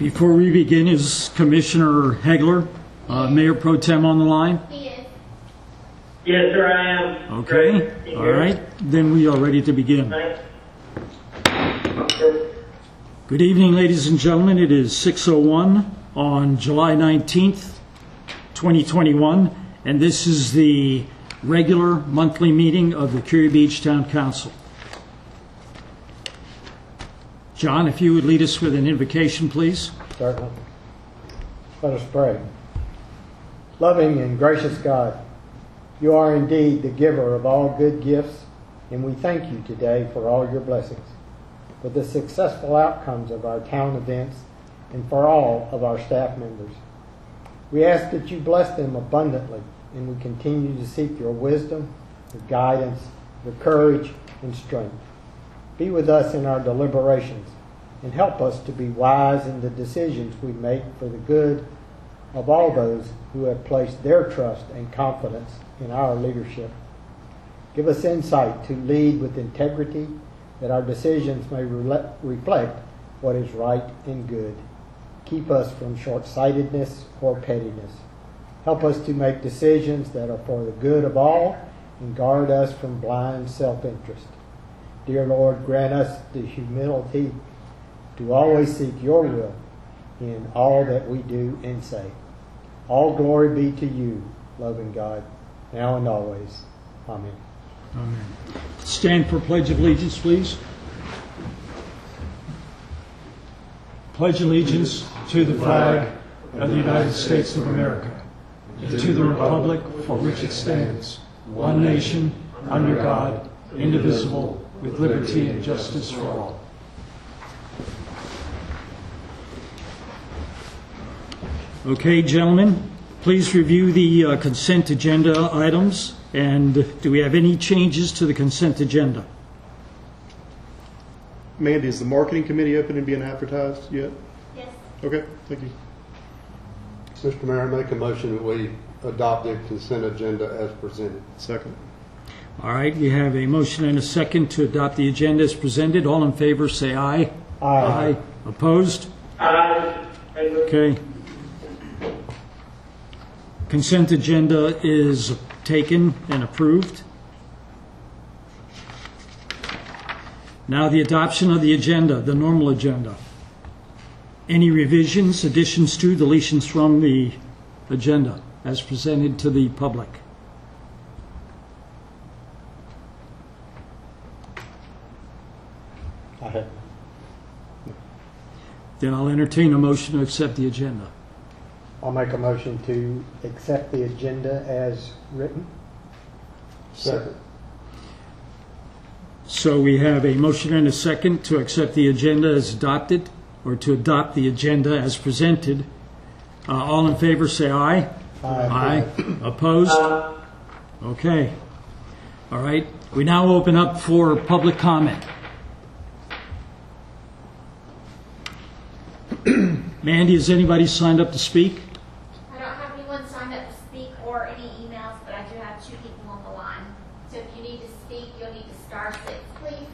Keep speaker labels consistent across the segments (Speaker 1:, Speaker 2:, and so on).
Speaker 1: Before we begin, is Commissioner Hegler, Mayor Pro Tem, on the line?
Speaker 2: He is.
Speaker 3: Yes, sir, I am.
Speaker 1: Okay. All right. Then we are ready to begin. Good evening, ladies and gentlemen. It is 6:01 on July 19th, 2021, and this is the regular monthly meeting of the Curia Beach Town Council. John, if you would lead us with an invocation, please.
Speaker 4: Certainly. Let us pray. Loving and gracious God, you are indeed the giver of all good gifts, and we thank you today for all your blessings, for the successful outcomes of our town events, and for all of our staff members. We ask that you bless them abundantly, and we continue to seek your wisdom, your guidance, your courage, and strength. Be with us in our deliberations, and help us to be wise in the decisions we make for the good of all those who have placed their trust and confidence in our leadership. Give us insight to lead with integrity, that our decisions may reflect what is right and good. Keep us from short-sightedness or pettiness. Help us to make decisions that are for the good of all, and guard us from blind self-interest. Dear Lord, grant us the humility to always seek your will in all that we do and say. All glory be to you, loving God, now and always. Amen.
Speaker 1: Amen. Stand for Pledge of Allegiance, please. Pledge allegiance to the flag of the United States of America, and to the republic for which it stands, one nation, under God, indivisible, with liberty and justice for all. Okay, gentlemen, please review the consent agenda items. And do we have any changes to the consent agenda?
Speaker 5: Mandy, is the marketing committee open and being advertised yet?
Speaker 2: Yes.
Speaker 5: Okay, thank you.
Speaker 6: Mr. Mayor, I make a motion that we adopt the consent agenda as presented.
Speaker 5: Second.
Speaker 1: All right, we have a motion and a second to adopt the agenda as presented. All in favor, say aye.
Speaker 4: Aye.
Speaker 1: Opposed?
Speaker 3: Aye.
Speaker 1: Okay. Consent agenda is taken and approved. Now the adoption of the agenda, the normal agenda. Any revisions, additions to, deletions from the agenda as presented to the public?
Speaker 4: I have.
Speaker 1: Then I'll entertain a motion to accept the agenda.
Speaker 4: I'll make a motion to accept the agenda as written.
Speaker 6: Second.
Speaker 1: So we have a motion and a second to accept the agenda as adopted, or to adopt the agenda as presented. All in favor say aye.
Speaker 4: Aye.
Speaker 1: Opposed? Okay. All right. We now open up for public comment. Mandy, has anybody signed up to speak?
Speaker 2: I don't have anyone signed up to speak or any emails, but I do have 2 people on the line. So if you need to speak, you'll need to star 6, please.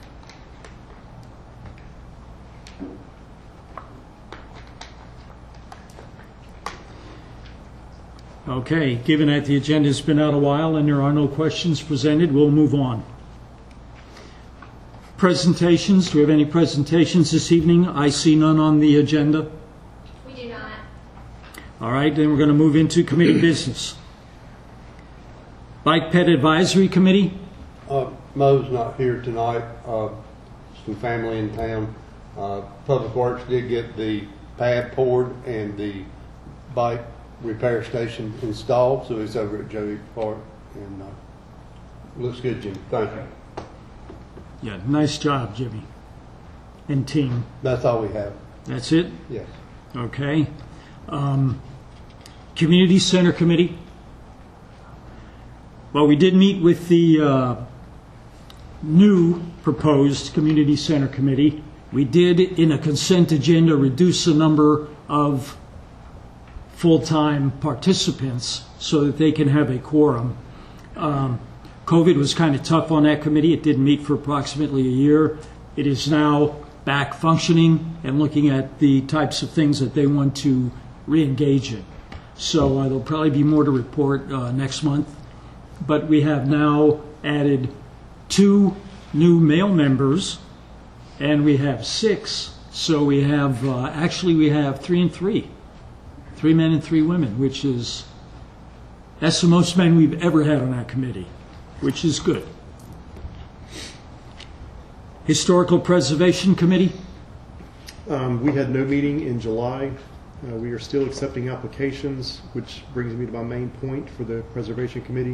Speaker 1: Okay. Given that the agenda has been out a while and there are no questions presented, we'll move on. Presentations. Do we have any presentations this evening? I see none on the agenda.
Speaker 2: We do not.
Speaker 1: All right, then we're going to move into committee business. Bike Ped Advisory Committee.
Speaker 6: Mo's not here tonight. Some family in town. Public Works did get the pad poured and the bike repair station installed, so it's over at Joey Park, and looks good, Jim. Thank you.
Speaker 1: Yeah, nice job, Jimmy and team.
Speaker 6: That's all we have.
Speaker 1: That's it?
Speaker 6: Yes.
Speaker 1: Okay. Community Center Committee. Well, we did meet with the new proposed Community Center Committee. We did, in a consent agenda, reduce the number of full-time participants so that they can have a quorum. COVID was kind of tough on that committee. It didn't meet for approximately a year. It is now back functioning and looking at the types of things that they want to re-engage in. So there'll probably be more to report next month. But we have now added 2 new male members, and we have 6. So we have, actually we have 3 and 3. 3 men and 3 women, which is, that's the most men we've ever had on that committee, which is good. Historical Preservation Committee?
Speaker 5: We had no meeting in July. We are still accepting applications, which brings me to my main point for the Preservation Committee.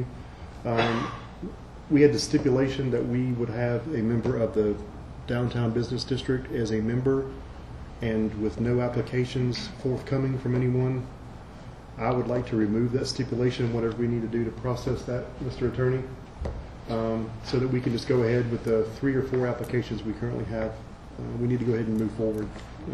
Speaker 5: We had the stipulation that we would have a member of the Downtown Business District as a member, and with no applications forthcoming from anyone, I would like to remove that stipulation, whatever we need to do to process that, Mr. Attorney, so that we can just go ahead with the 3 or 4 applications we currently have. We need to go ahead and move forward.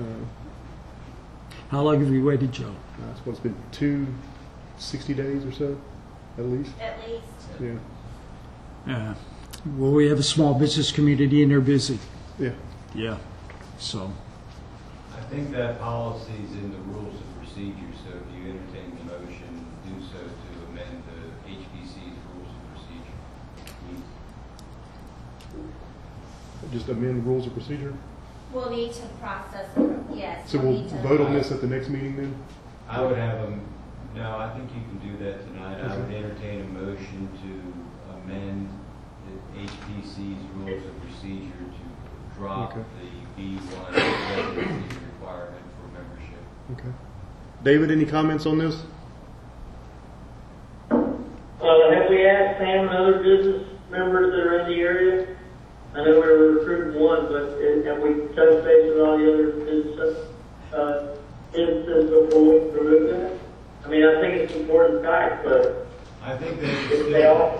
Speaker 1: How long have you waited, Joe?
Speaker 5: It's been 60 days or so, at least.
Speaker 2: At least.
Speaker 5: Yeah.
Speaker 1: Well, we have a small business community and they're busy.
Speaker 5: Yeah.
Speaker 1: Yeah. So,
Speaker 7: I think that policy is in the rules of procedure, so if you entertain the motion, do so to amend the HPC's rules of procedure.
Speaker 5: Just amend rules of procedure.
Speaker 2: We'll need to process, yes.
Speaker 5: So we'll vote on this at the next meeting then?
Speaker 7: I would have no, I think you can do that tonight. I would entertain a motion to amend the HPC's rules of procedure to drop the B1 residency requirement for membership.
Speaker 5: Okay. David, any comments on this?
Speaker 3: Have we asked Sam and other business members that are in the area? I know we were recruiting one, but have we touched base with all the other businesses before we remove that? I mean, I think it's important fact, but
Speaker 7: I think
Speaker 3: if they all,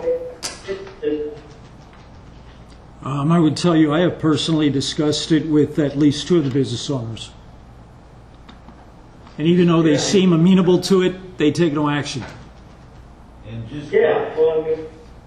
Speaker 1: I would tell you, I have personally discussed it with at least 2 of the business owners. And even though they seem amenable to it, they take no action.
Speaker 7: And just
Speaker 3: well, I mean,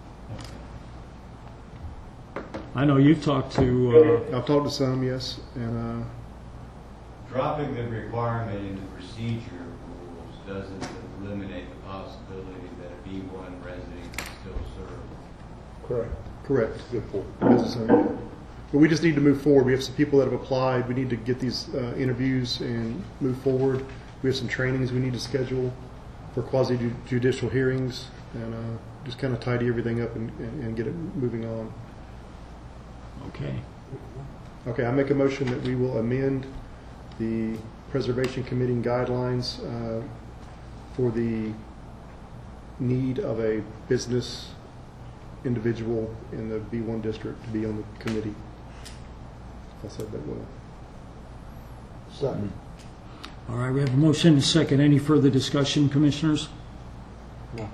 Speaker 1: I know you've talked to,
Speaker 5: I've talked to some, yes, and
Speaker 7: dropping the requirement in the procedure rules doesn't eliminate the possibility that a B1 resident can still serve.
Speaker 5: correct.
Speaker 6: Good point.
Speaker 5: Business owner. But we just need to move forward. We have some people that have applied. We need to get these interviews and move forward. We have some trainings we need to schedule for quasi-judicial hearings, and just kind of tidy everything up and get it moving on.
Speaker 1: okay.
Speaker 5: Okay, I make a motion that we will amend the Preservation Committee guidelines for the need of a business individual in the B1 district to be on the committee. If I said that well.
Speaker 6: Second.
Speaker 1: All right, we have a motion and a second. Any further discussion, commissioners?
Speaker 6: No.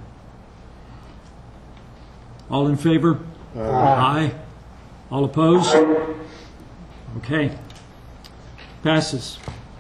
Speaker 1: All in favor? Aye. All opposed? Okay. Passes.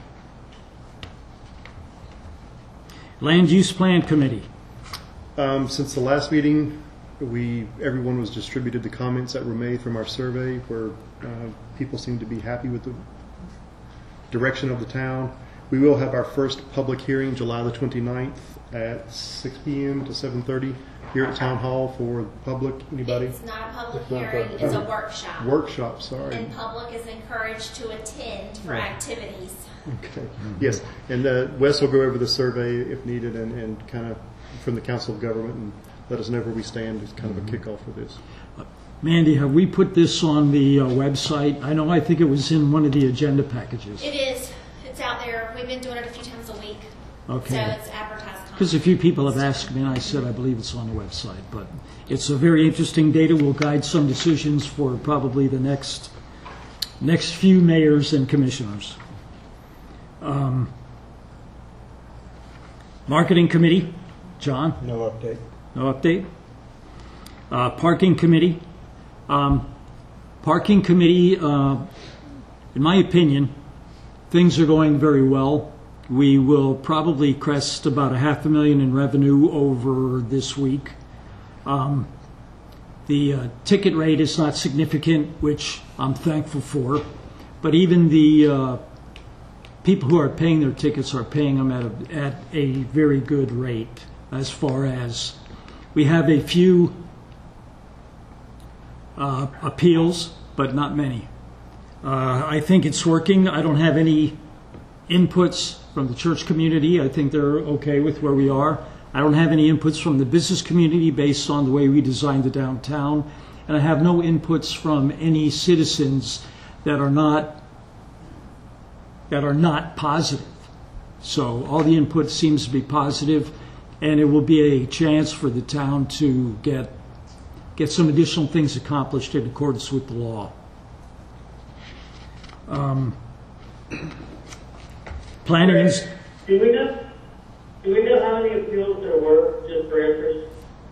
Speaker 1: Land Use Plan Committee.
Speaker 5: Since the last meeting, everyone was distributed the comments that were made from our survey, where people seem to be happy with the direction of the town. We will have our first public hearing July the 29th at 6 p.m. to 7:30 here at Town Hall for public. Anybody?
Speaker 2: It's not a public
Speaker 6: It's not
Speaker 2: hearing,
Speaker 6: public.
Speaker 2: it's a workshop.
Speaker 5: Workshop, sorry.
Speaker 2: And public is encouraged to attend for
Speaker 5: Right.
Speaker 2: activities.
Speaker 5: Okay. Yes, and Wes will go over the survey if needed and kind of from the Council of Government and let us know where we stand as kind of a kickoff for this.
Speaker 1: Mandy, have we put this on the website? I think it was in one of the agenda packages.
Speaker 2: It is, it's out there, we've been doing it a few times a week. So
Speaker 1: Okay.
Speaker 2: it's advertised.
Speaker 1: Because a few people have asked me, and I said I believe it's on the website. But it's a very interesting data. Will guide some decisions for probably the next few mayors and commissioners. Marketing Committee, John?
Speaker 4: No update.
Speaker 1: No update? Parking Committee. Parking Committee, in my opinion, things are going very well. We will probably crest about $500,000 in revenue over this week. The ticket rate is not significant, which I'm thankful for, but even the people who are paying their tickets are paying them at a very good rate. As far as we have a few appeals, but not many. I think it's working. I don't have any inputs from the church community. I think they're okay with where we are. I don't have any inputs from the business community based on the way we designed the downtown. And I have no inputs from any citizens that are not positive. So all the input seems to be positive, and it will be a chance for the town to get some additional things accomplished in accordance with the law. Planning is...
Speaker 3: Do we know how many appeals there were, just for interest?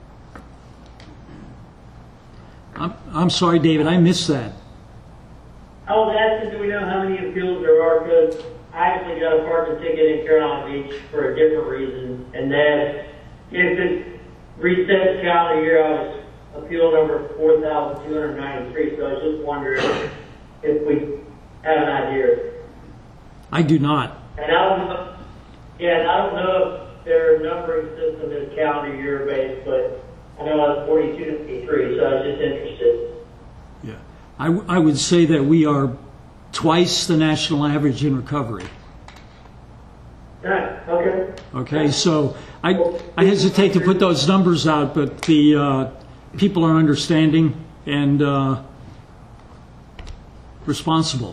Speaker 1: I'm sorry, David, I missed that.
Speaker 3: I was asking, do we know how many appeals there are? Because I actually got a parking ticket in Carolina Beach for a different reason, and then if it resets calendar year, I was appeal number 4,293. So I was just wondering if we have an idea.
Speaker 1: I do not.
Speaker 3: And I don't know if their numbering system is calendar year based, but I know it's 4253, so I was just interested.
Speaker 1: Yeah, I would say that we are twice the national average in recovery.
Speaker 3: Right, okay.
Speaker 1: Okay, so I hesitate to put those numbers out, but the people are understanding and responsible.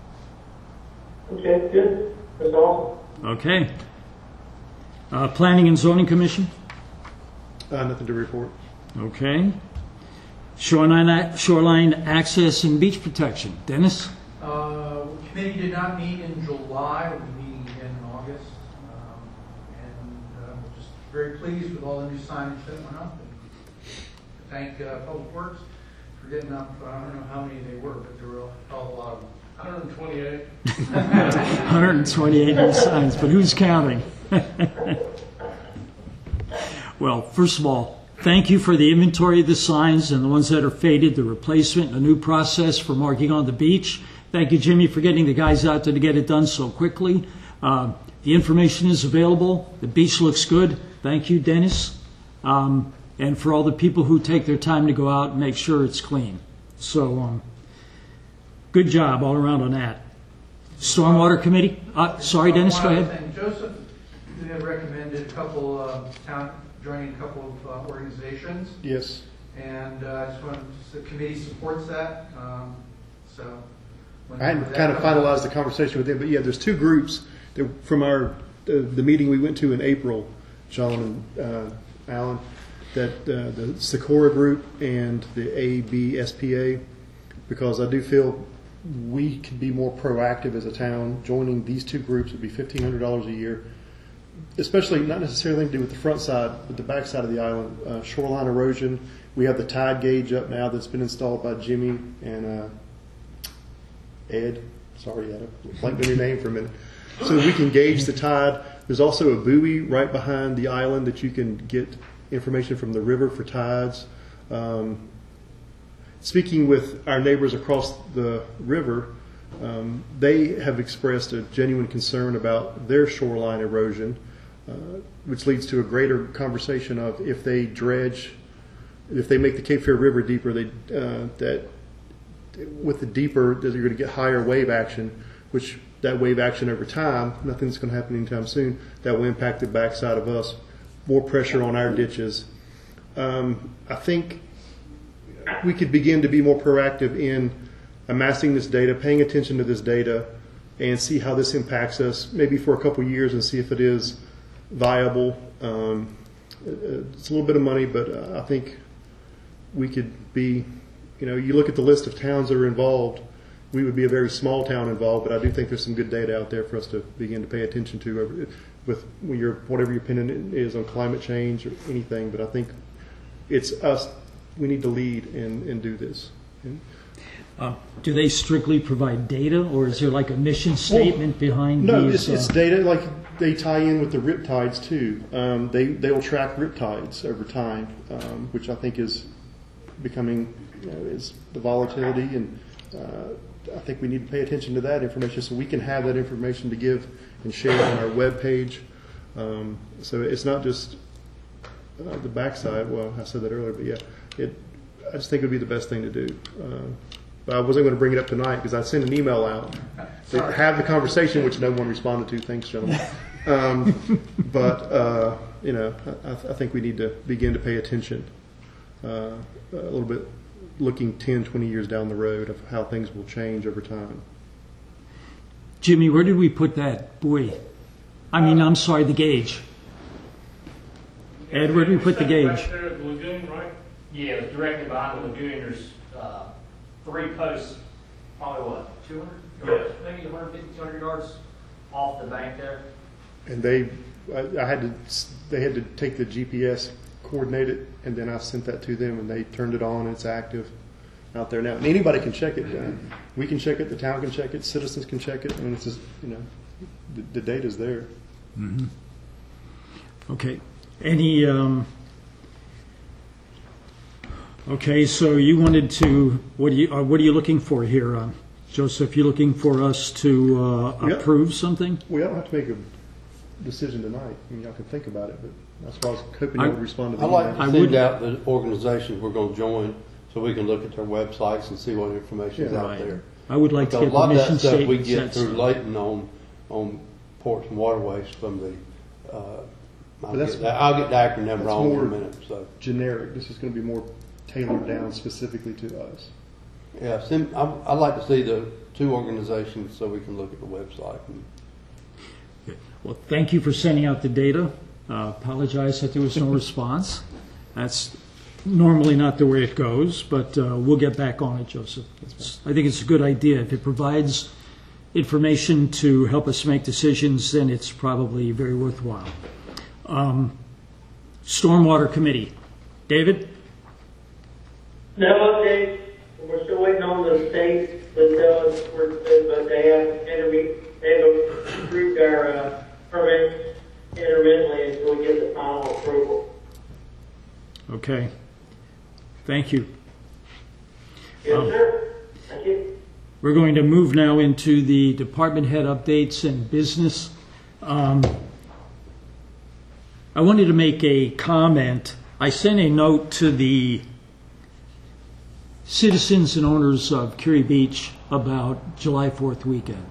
Speaker 3: Okay, good. That's awesome.
Speaker 1: Okay. Planning and Zoning Commission?
Speaker 5: Nothing to report.
Speaker 1: Okay. Shoreline Access and Beach Protection. Dennis?
Speaker 8: Committee did not meet in July. We'll be meeting again in August. We're just very pleased with all the new signage that went up. And thank Public Works for getting up. I don't know how many they were, but there were a lot of them. 128.
Speaker 1: 128 new signs, but who's counting? Well, first of all, thank you for the inventory of the signs and the ones that are faded, the replacement, a new process for marking on the beach. Thank you, Jimmy, for getting the guys out there to get it done so quickly. The information is available. The beach looks good. Thank you, Dennis. And for all the people who take their time to go out and make sure it's clean. So, good job all around on that. Stormwater Committee? Sorry, Dennis, go ahead.
Speaker 8: And Joseph had recommended a couple joining a couple of organizations.
Speaker 5: Yes.
Speaker 8: And I just wanted the committee supports that.
Speaker 5: I hadn't kind of finalized the conversation with them, but yeah, there's two groups that from the meeting we went to in April, John and Alan, that the Socorro group and the ABSPA, because I do feel we could be more proactive as a town. Joining these two groups would be $1,500 a year, especially not necessarily to do with the front side, but the back side of the island. Shoreline erosion. We have the tide gauge up now that's been installed by Jimmy and Ed. Sorry, Ed, I blanked on your name for a minute. So we can gauge the tide. There's also a buoy right behind the island that you can get information from the river for tides. Speaking with our neighbors across the river, they have expressed a genuine concern about their shoreline erosion, which leads to a greater conversation of if they make the Cape Fear River deeper, that with the deeper, that you're going to get higher wave action, which that wave action over time, nothing's going to happen anytime soon, that will impact the backside of us, more pressure on our ditches. I think we could begin to be more proactive in amassing this data, paying attention to this data, and see how this impacts us, maybe for a couple of years, and see if it is viable. It's a little bit of money, but I think we could be, you look at the list of towns that are involved, we would be a very small town involved, but I do think there's some good data out there for us to begin to pay attention to with whatever your opinion is on climate change or anything, but I think it's us. We need to lead and do this.
Speaker 1: Do they strictly provide data, or is there like a mission statement behind
Speaker 5: no,
Speaker 1: these?
Speaker 5: No, it's data. Like they tie in with the riptides too. They will track riptides over time, which I think is becoming is the volatility and I think we need to pay attention to that information so we can have that information to give and share on our webpage. So it's not just the backside. Well, I said that earlier, but yeah, I just think it would be the best thing to do. But I wasn't going to bring it up tonight because I sent an email out to have the conversation, which no one responded to. Thanks, gentlemen. But you know, I think we need to begin to pay attention a little bit, looking 10, 20 years down the road of how things will change over time.
Speaker 1: Jimmy, where did we put that buoy? I mean, I'm sorry, the gauge. Ed, where did we put the gauge?
Speaker 9: Right there at the lagoon, right? Yeah, it was directly behind the lagoon. There's 3 posts, probably what, 200 yards, maybe 150, 200 yards off the bank there.
Speaker 5: And they had to take the GPS, coordinate it, and then I sent that to them, and they turned it on. It's active out there now, and anybody can check it. We can check it. The town can check it. Citizens can check it. I mean, it's just, you know, the data's there.
Speaker 1: Mm-hmm. Okay. Any? Okay. So you wanted to. What are you looking for here, Joseph? You looking for us to approve something?
Speaker 5: We don't have to make a decision tonight. I mean, y'all can think about it, but that's why I was hoping you would respond to the
Speaker 6: I'd like
Speaker 5: email.
Speaker 6: to send out the organizations we're going to join so we can look at their websites and see what information is out
Speaker 1: Right.
Speaker 6: there.
Speaker 1: I would like to
Speaker 6: Because
Speaker 1: get
Speaker 6: a lot of
Speaker 1: permission
Speaker 6: that stuff we
Speaker 1: statements.
Speaker 6: get through Layton on ports and waterways from the. I'll get the acronym wrong in a minute. So
Speaker 5: Generic. This is going to be more tailored down specifically to us.
Speaker 6: yeah, I'd like to see the 2 organizations so we can look at the website.
Speaker 1: Well, thank you for sending out the data. Apologize that there was no response. That's normally not the way it goes, but we'll get back on it, Joseph. I think it's a good idea. If it provides information to help us make decisions, then it's probably very worthwhile. Stormwater Committee. David?
Speaker 3: No updates. We're still waiting on the state to tell us where it's been, but they have approved our permits intermittently until we get the final approval.
Speaker 1: Okay. Thank you.
Speaker 3: Yes, sir. Thank you.
Speaker 1: We're going to move now into the department head updates and business. I wanted to make a comment. I sent a note to the citizens and owners of Curie Beach about July 4th weekend.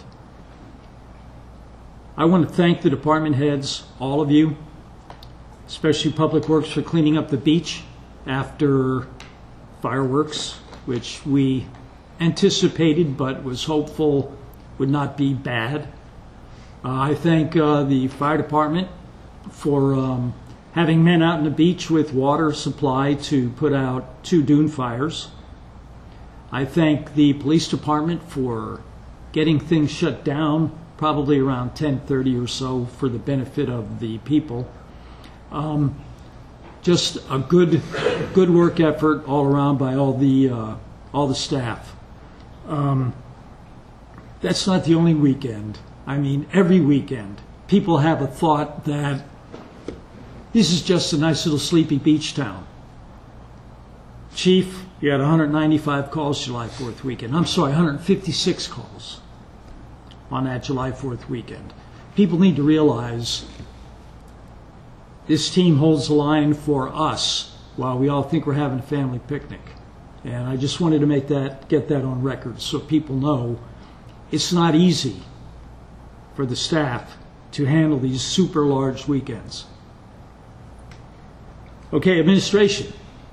Speaker 1: I want to thank the department heads, all of you, especially Public Works, for cleaning up the beach after fireworks, which we anticipated but was hopeful would not be bad. I thank the fire department for having men out on the beach with water supply to put out 2 dune fires. I thank the police department for getting things shut down probably around 10:30 or so for the benefit of the people. Just a good work effort all around by all the staff. That's not the only weekend. I mean, every weekend, people have a thought that this is just a nice little sleepy beach town. Chief, you had 195 calls July 4th weekend. I'm sorry, 156 calls on that July 4th weekend. People need to realize this team holds the line for us while we all think we're having a family picnic. And I just wanted to get that on record so people know it's not easy for the staff to handle these super large weekends. Okay, administration.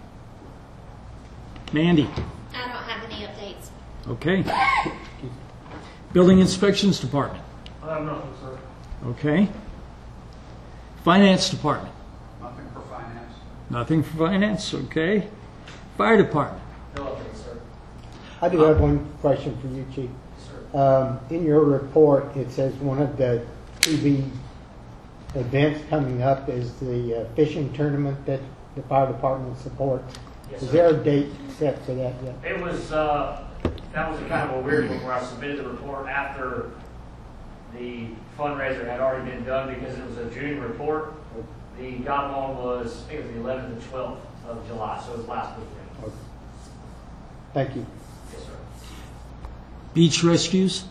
Speaker 1: Mandy.
Speaker 2: I don't have any updates.
Speaker 1: Okay. Building Inspections Department.
Speaker 8: I have nothing, sir.
Speaker 1: Okay. Finance Department.
Speaker 8: Nothing for finance.
Speaker 1: Nothing for finance. Okay. Fire Department.
Speaker 9: No updates, sir.
Speaker 4: I do have one question for you, Chief.
Speaker 9: Sir.
Speaker 4: In your report, it says one of the TV events coming up is the fishing tournament that the fire department supports.
Speaker 9: Yes,
Speaker 4: Is
Speaker 9: sir.
Speaker 4: there a date set for that yet?
Speaker 9: It was, that was a kind of a weird one where I submitted the report after the fundraiser had already been done because it was a June report. The got one was, I think it was the 11th and 12th of July, so it was last weekend.
Speaker 4: Okay. Thank you.
Speaker 9: Yes, sir.
Speaker 1: Beach rescues?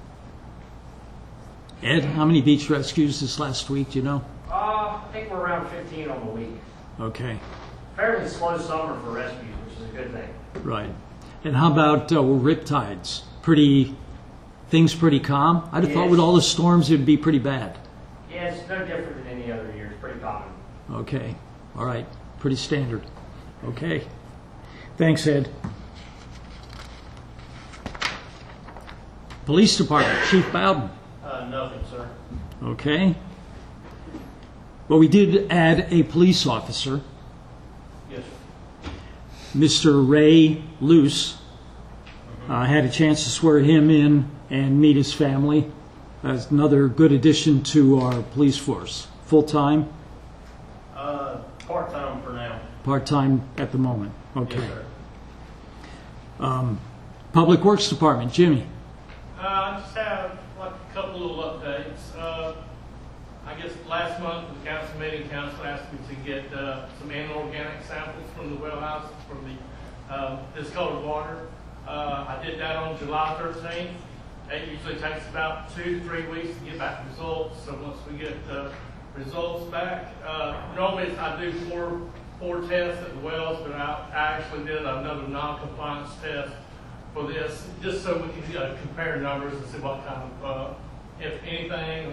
Speaker 1: Ed, how many beach rescues this last week, do you know?
Speaker 9: I think we're around 15 on the week.
Speaker 1: Okay,
Speaker 9: Fairly slow summer for rescues, which is a good thing.
Speaker 1: right. And how about riptides? Things pretty calm? I'd have thought with all the storms it'd be pretty bad.
Speaker 9: Yeah, it's no different than any other year. It's pretty common.
Speaker 1: Okay, all right, pretty standard. Okay, thanks, Ed. Police Department, Chief Bowden.
Speaker 9: Nothing, sir.
Speaker 1: Okay. Well, we did add a police officer,
Speaker 9: Yes, sir.
Speaker 1: Mr. Ray Luce. Had a chance to swear him in and meet his family. That's another good addition to our police force. Full-time,
Speaker 9: Part-time for now.
Speaker 1: part-time at the moment. Okay.
Speaker 9: Yes, sir.
Speaker 1: Public Works Department, Jimmy.
Speaker 10: I just have like a couple little updates. I guess last month, the council meeting, council asked me to get some inorganic samples from the well house, from the discolored water. I did that on July 13th. It usually takes about 2 to 3 weeks to get back results. So once we get the results back, normally I do four tests at the wells, but I actually did another non-compliance test for this, just so we can compare numbers and see what kind of, if anything,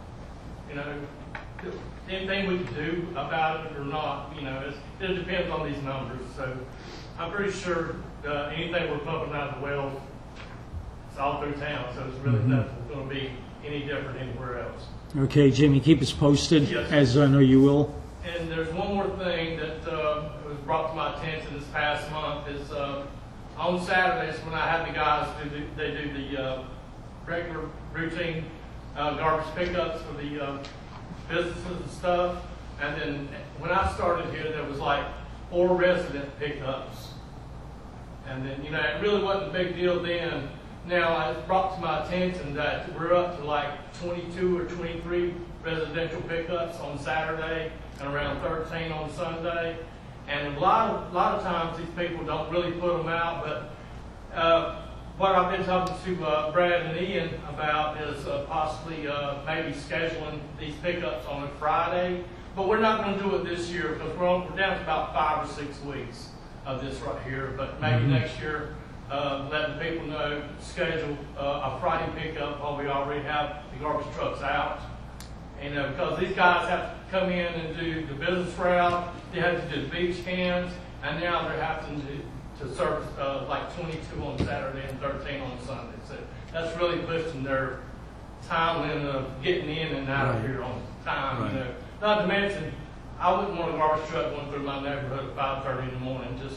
Speaker 10: anything we can do about it or not. It depends on these numbers. So I'm pretty sure anything we're pumping out of the wells, it's all through town, so it's really not going to be any different anywhere else.
Speaker 1: Okay, Jimmy, keep us posted,
Speaker 10: Yes.
Speaker 1: as I know you will.
Speaker 10: And there's one more thing that was brought to my attention this past month is on Saturdays when I have the guys do the regular routine garbage pickups for the businesses and stuff. And then when I started here, there was like 4 resident pickups. And then, it really wasn't a big deal then. Now, it's brought to my attention that we're up to like 22 or 23 residential pickups on Saturday and around 13 on Sunday. And a lot of times these people don't really put them out, but what I've been talking to Brad and Ian about is possibly maybe scheduling these pickups on a Friday. But we're not going to do it this year because we're down to about 5 or 6 weeks of this right here. But maybe next year, letting people know, schedule a Friday pickup while we already have the garbage trucks out. Because these guys have to come in and do the business route, they have to do the beach cans, and now they're having to service like 22 on Saturday and 13 on Sunday. So that's really pushing their time limit of getting in and out of here on time.
Speaker 1: Right.
Speaker 10: Not to mention, I wouldn't want a garbage truck going through my neighborhood at 5:30 in the morning. Just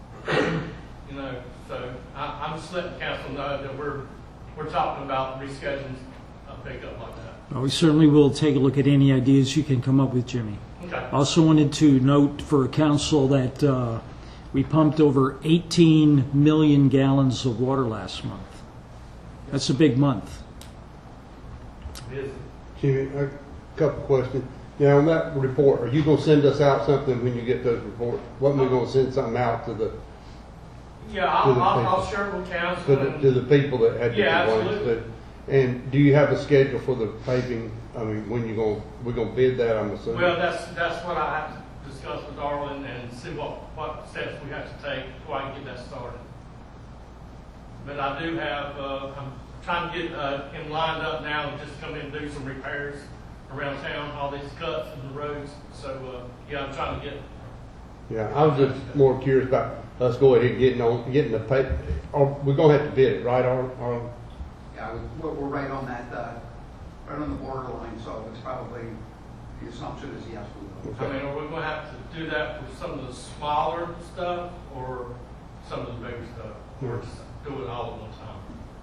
Speaker 10: so I'm just letting council know that we're talking about rescheduling a pickup like that.
Speaker 1: Well, we certainly will take a look at any ideas you can come up with, Jimmy.
Speaker 10: Okay.
Speaker 1: Also wanted to note for council that we pumped over 18 million gallons of water last month. That's a big month.
Speaker 10: Busy.
Speaker 6: Jimmy, a couple questions. Now, on that report, are you going to send us out something when you get those reports? Wasn't we going to send something out to the
Speaker 10: Yeah, I'll share it with council.
Speaker 6: to the people that had the
Speaker 10: Yeah,
Speaker 6: complaints?
Speaker 10: absolutely.
Speaker 6: And do you have a schedule for the paving? I mean, when we're going to bid that, I'm assuming?
Speaker 10: Well, that's what I have to discuss with Darwin and see what steps we have to take before I can get that started. But I do have, I'm trying to get him lined up now to just come in and do some repairs around town, all these cuts in the roads. So, I'm trying to get.
Speaker 6: Yeah, I was just more curious about us go ahead and getting the pay. We're going to have to bid it, right?
Speaker 11: Yeah, we're right on that, right on the borderline, so it's probably, the assumption is yes, we will.
Speaker 10: I mean, are we going to have to do that for some of the smaller stuff or some of the bigger stuff? Or just do it all at one time?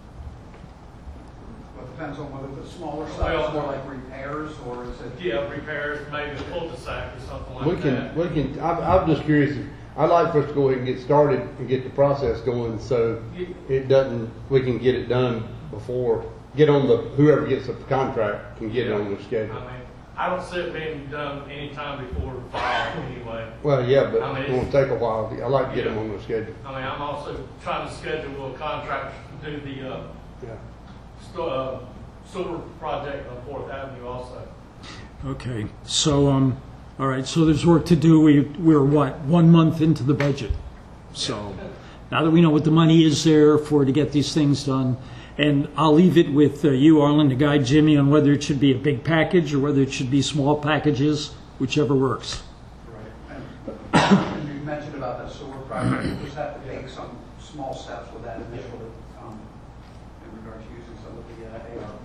Speaker 11: Well, it depends on whether the smaller stuff
Speaker 10: Well,
Speaker 11: is more like repairs, or is it?
Speaker 10: Yeah, repairs, maybe a cul-de-sac or something like that.
Speaker 6: We can, I'm just curious. I'd like for us to go ahead and get started and get the process going so it doesn't, we can get it done before, whoever gets the contract can get it on the schedule.
Speaker 10: I mean, I don't see it being done anytime before fall anyway.
Speaker 6: Well, yeah, but
Speaker 10: I mean,
Speaker 6: it's going to take a while. I like to get
Speaker 10: Yeah.
Speaker 6: them on the schedule.
Speaker 10: I mean, I'm also trying to schedule a contractor to do the
Speaker 6: Yeah.
Speaker 10: Sewer project on 4th Avenue also.
Speaker 1: Okay, so, all right, so there's work to do. We're what, 1 month into the budget? So now that we know what the money is there for to get these things done, and I'll leave it with you, Arlen, to guide Jimmy on whether it should be a big package or whether it should be small packages, whichever works.
Speaker 11: Right. And you mentioned about that sewer project, you just have to take some small steps with that initially, in regards to using some of the ARP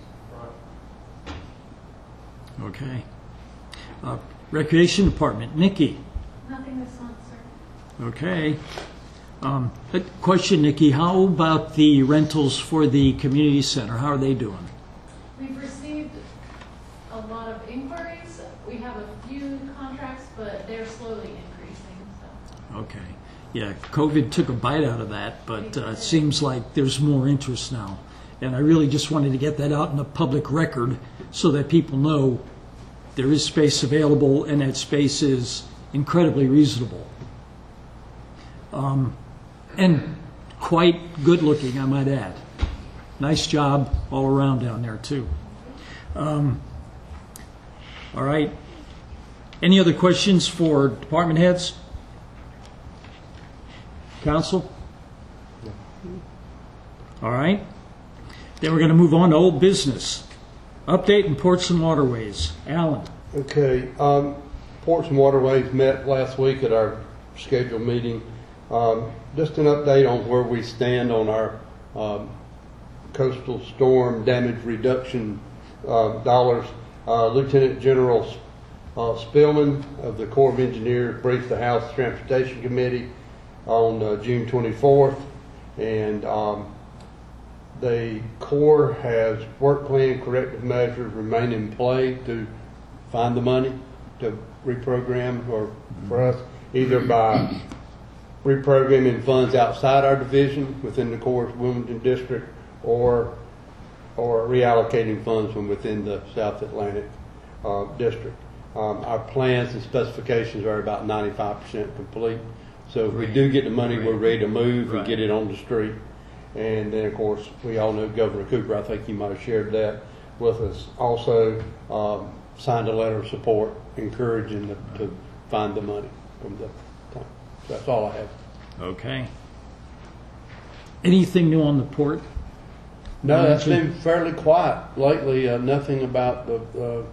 Speaker 11: funds.
Speaker 1: Okay. Recreation Department, Nikki.
Speaker 12: Nothing this month, sir.
Speaker 1: Okay. A question, Nikki, how about the rentals for the community center? How are they doing?
Speaker 12: We've received a lot of inquiries. We have a few contracts, but they're slowly increasing. So.
Speaker 1: Okay. Yeah, COVID took a bite out of that, but it seems like there's more interest now. And I really just wanted to get that out in the public record so that people know there is space available and that space is incredibly reasonable. And quite good looking, I might add. Nice job all around down there, too. All right. Any other questions for department heads? Council? All right. Then we're going to move on to old business. Update in Ports and Waterways. Alan.
Speaker 6: Okay. Ports and Waterways met last week at our scheduled meeting. Just an update on where we stand on our coastal storm damage reduction dollars. Lieutenant General Spillman of the Corps of Engineers briefed the House Transportation Committee on June 24th, and the Corps has work plan corrective measures remain in play to find the money to reprogram or for us, either by reprogramming funds outside our division within the Corps' Wilmington District or reallocating funds from within the South Atlantic District. Our plans and specifications are about 95% complete. So if we do get the money, we're ready to move and get it on the street. And then, of course, we all know Governor Cooper, I think you might have shared that with us, also signed a letter of support encouraging them to find the money from the time. So that's all I have.
Speaker 1: Okay. Anything new on the port?
Speaker 6: No, that's been fairly quiet lately. Nothing about the,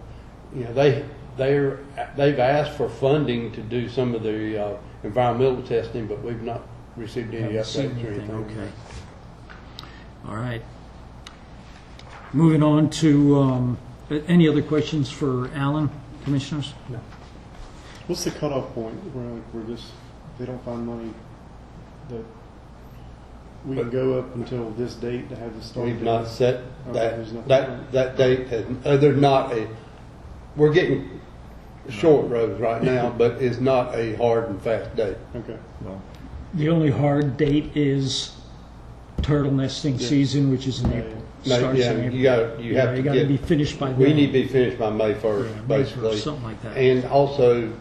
Speaker 6: they've asked for funding to do some of the environmental testing, but we've not received any updates or anything.
Speaker 1: Okay. All right. Moving on to any other questions for Alan, commissioners?
Speaker 5: No. What's the cutoff point where they don't find money that we can go up until this date to have the start?
Speaker 6: We've not set
Speaker 5: Okay,
Speaker 6: that date. There's not a. We're getting short roads right now, but it's not a hard and fast date.
Speaker 5: Okay.
Speaker 1: Well, the only hard date is turtle nesting season, which is in April.
Speaker 6: No, yeah, you have to
Speaker 1: be finished by then.
Speaker 6: We need to be finished by May 1st,
Speaker 1: May
Speaker 6: basically.
Speaker 1: 1st, something like that.
Speaker 6: And also,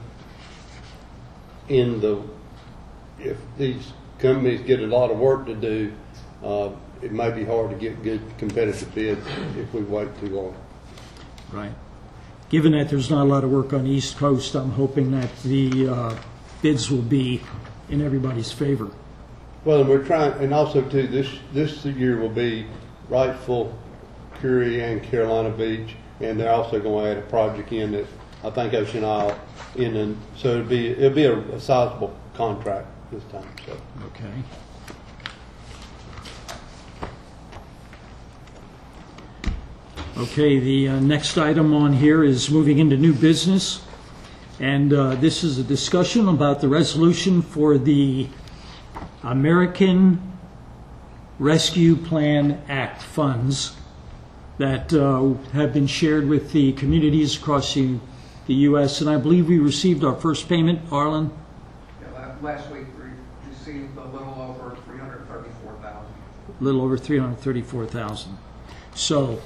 Speaker 6: if these companies get a lot of work to do, it may be hard to get good competitive bids if we wait too long.
Speaker 1: Right. Given that there's not a lot of work on the East Coast, I'm hoping that the bids will be in everybody's favor.
Speaker 6: Well, and we're trying, and also too, this year will be Wrightsville, Curie, and Carolina Beach, and they're also going to add a project in that I think Ocean Isle in, and so it'll be a sizable contract this time. So
Speaker 1: okay. Okay, the next item on here is moving into new business, and this is a discussion about the resolution for the American Rescue Plan Act funds that have been shared with the communities across the U.S., and I believe we received our first payment, Arlen?
Speaker 11: Yeah, last week we received a little over $334,000.
Speaker 1: A little over $334,000. So,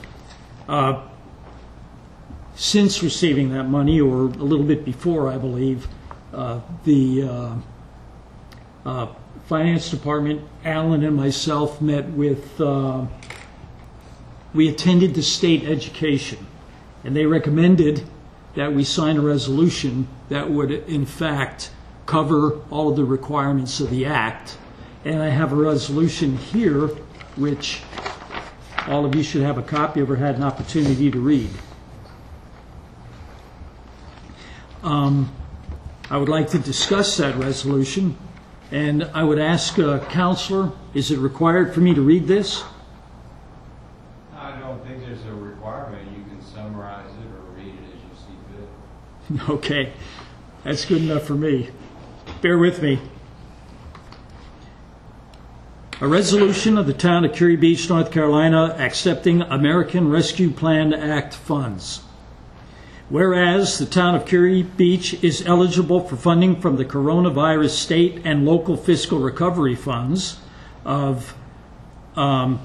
Speaker 1: since receiving that money, or a little bit before, I believe, the Finance Department, Alan and myself met with we attended the state education, and they recommended that we sign a resolution that would, in fact, cover all of the requirements of the Act. And I have a resolution here, which all of you should have a copy of or had an opportunity to read. I would like to discuss that resolution, and I would ask Counselor, is it required for me to read this?
Speaker 7: I don't think there's a requirement. You can summarize it or read it as you see fit.
Speaker 1: Okay, that's good enough for me. Bear with me. A resolution of the town of Curie Beach, North Carolina, accepting American Rescue Plan Act funds. Whereas the town of Curie Beach is eligible for funding from the coronavirus state and local fiscal recovery funds of H.R.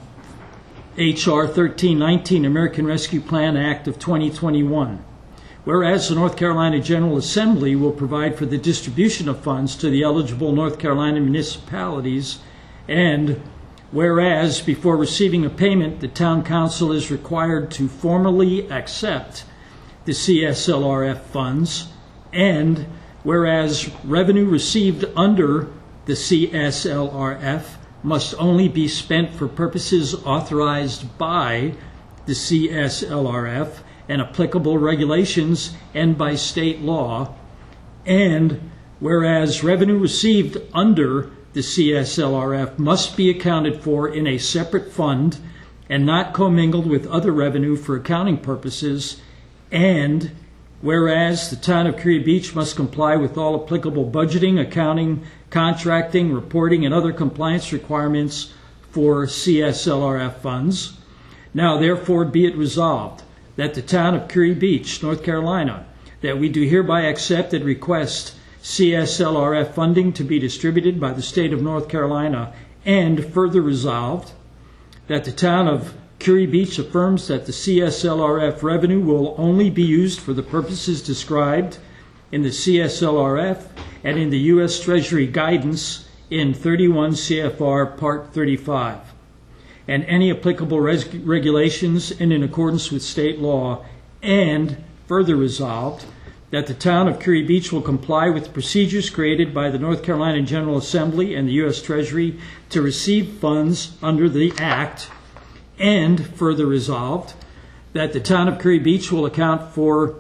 Speaker 1: 1319, American Rescue Plan Act of 2021. Whereas the North Carolina General Assembly will provide for the distribution of funds to the eligible North Carolina municipalities, and whereas before receiving a payment, the town council is required to formally accept the CSLRF funds, and whereas revenue received under the CSLRF must only be spent for purposes authorized by the CSLRF and applicable regulations and by state law, and whereas revenue received under the CSLRF must be accounted for in a separate fund and not commingled with other revenue for accounting purposes, and whereas the town of Curie Beach must comply with all applicable budgeting, accounting, contracting, reporting, and other compliance requirements for CSLRF funds. Now therefore be it resolved that the town of Curie Beach, North Carolina, that we do hereby accept and request CSLRF funding to be distributed by the state of North Carolina, and further resolved that the town of Curie Beach affirms that the CSLRF revenue will only be used for the purposes described in the CSLRF and in the U.S. Treasury guidance in 31 CFR Part 35, and any applicable regulations and in accordance with state law, and further resolved that the town of Curie Beach will comply with procedures created by the North Carolina General Assembly and the U.S. Treasury to receive funds under the Act, and further resolved that the town of Curie Beach will account for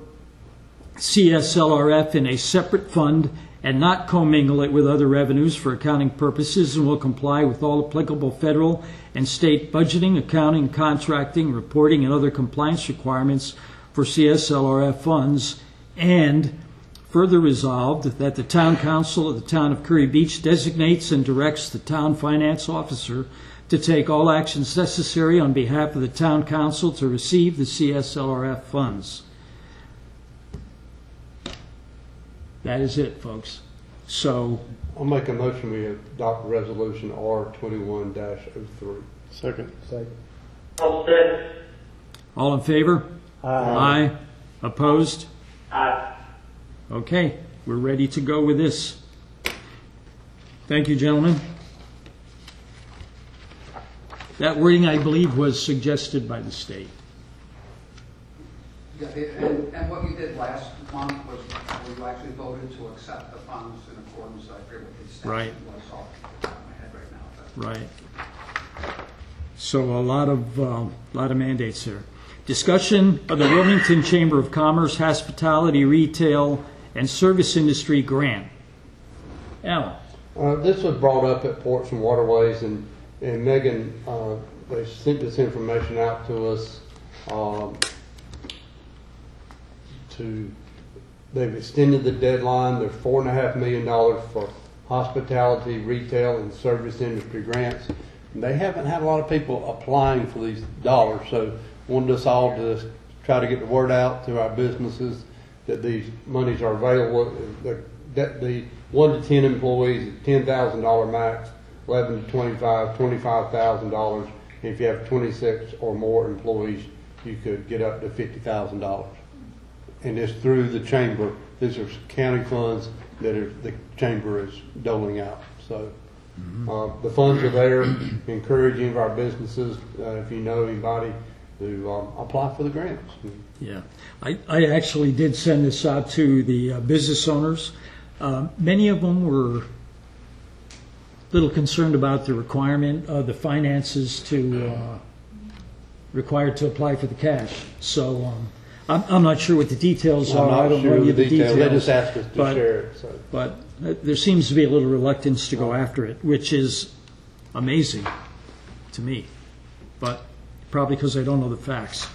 Speaker 1: CSLRF in a separate fund and not commingle it with other revenues for accounting purposes, and will comply with all applicable federal and state budgeting, accounting, contracting, reporting, and other compliance requirements for CSLRF funds, and further resolved that the town council of the town of Curie Beach designates and directs the town finance officer to take all actions necessary on behalf of the town council to receive the CSLRF funds. That is it, folks. So
Speaker 6: I'll make a motion we adopt resolution R21-03.
Speaker 5: Second.
Speaker 3: I'll second.
Speaker 1: all in favor?
Speaker 4: Aye.
Speaker 1: Opposed?
Speaker 3: Aye.
Speaker 1: Okay, we're ready to go with this. Thank you, gentlemen. That wording, I believe, was suggested by the state.
Speaker 11: Yeah, and what you did last month was where you actually voted to accept the funds in accordance, I forget what the statute
Speaker 1: Right.
Speaker 11: was off the top of my head right now.
Speaker 1: Right. So a lot of mandates there. Discussion of the Wilmington Chamber of Commerce Hospitality, Retail, and Service Industry Grant. Alan.
Speaker 6: This was brought up at Ports and Waterways, and Megan, they sent this information out to us. They've extended the deadline. There's $4.5 million for hospitality, retail, and service industry grants. And they haven't had a lot of people applying for these dollars, so wanted us all to try to get the word out to our businesses that these monies are available. The 1 to 10 employees, $10,000 max, 11 to 25, $25,000. If you have 26 or more employees, you could get up to $50,000. And it's through the chamber. These are county funds that the chamber is doling out. So the funds are there. Encourage any of our businesses, if you know anybody to apply for the grants.
Speaker 1: Yeah, I actually did send this out to the business owners. Many of them were a little concerned about the requirement of the finances to required to apply for the cash. So I'm not sure what the details are. I don't know the details.
Speaker 6: They just asked us to share it. So.
Speaker 1: But there seems to be a little reluctance to go after it, which is amazing to me. But probably because I don't know the facts.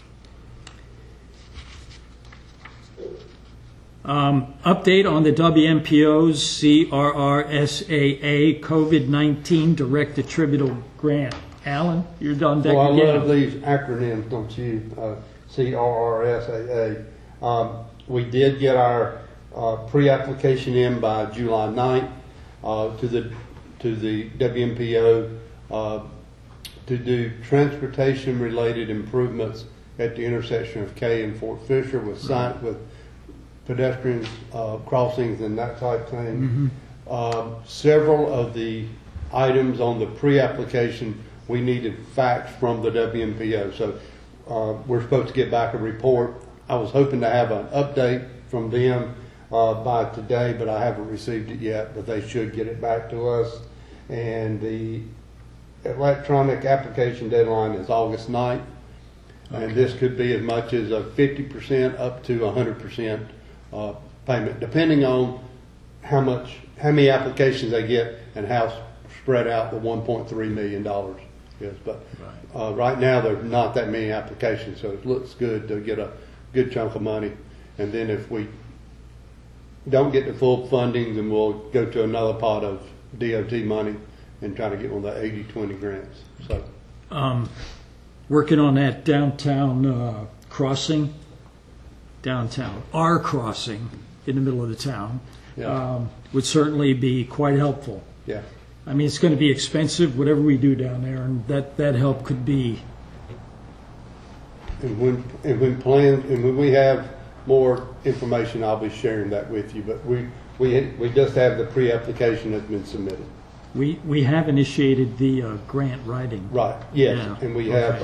Speaker 1: Update on the WMPO's CRRSAA COVID-19 Direct Attributable Grant. Alan, you're done deck
Speaker 6: well,
Speaker 1: again.
Speaker 6: I love these acronyms, don't you? CRRSAA. We did get our pre-application in by July 9th to the WMPO to do transportation-related improvements at the intersection of K and Fort Fisher with pedestrian crossings and that type thing. Several of the items on the pre-application we needed facts from the WMPO. So we're supposed to get back a report. I was hoping to have an update from them by today, but I haven't received it yet, but they should get it back to us. And the electronic application deadline is August 9th. Okay. And this could be as much as a 50% up to 100% payment, depending on how many applications they get and how spread out the $1.3 million is. But right now there's not that many applications, so it looks good to get a good chunk of money. And then if we don't get the full funding, then we'll go to another pot of DOT money and try to get one of the 80-20 grants. So,
Speaker 1: working on that downtown crossing, our crossing in the middle of the town, would certainly be quite helpful.
Speaker 6: Yeah.
Speaker 1: I mean, it's going to be expensive, whatever we do down there, and that help could be.
Speaker 6: And when we have more information, I'll be sharing that with you. But we just have the pre-application that's been submitted.
Speaker 1: We have initiated the grant writing.
Speaker 6: Right. Yes.
Speaker 1: Yeah.
Speaker 6: And we have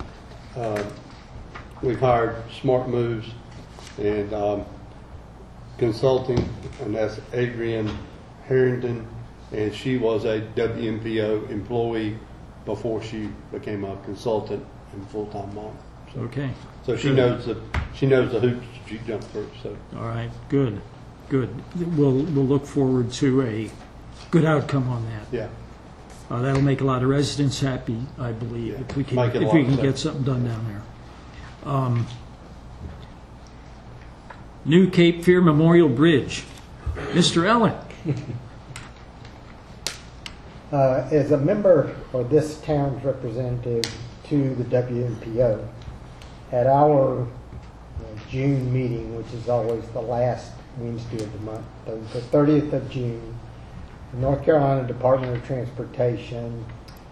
Speaker 6: we've hired Smart Moves and consulting, and that's Adrienne Harrington, and she was a WMPO employee before she became a consultant and full-time mom. So,
Speaker 1: okay.
Speaker 6: So she knows the hoops she jumped through. So.
Speaker 1: All right. Good. We'll look forward to a good outcome on that.
Speaker 6: Yeah.
Speaker 1: That'll make a lot of residents happy, I believe, if we can get something done down there. New Cape Fear Memorial Bridge. Mr. Ellen.
Speaker 4: As a member or this town's representative to the WMPO, at our June meeting, which is always the last Wednesday of the month, the 30th of June, the North Carolina Department of Transportation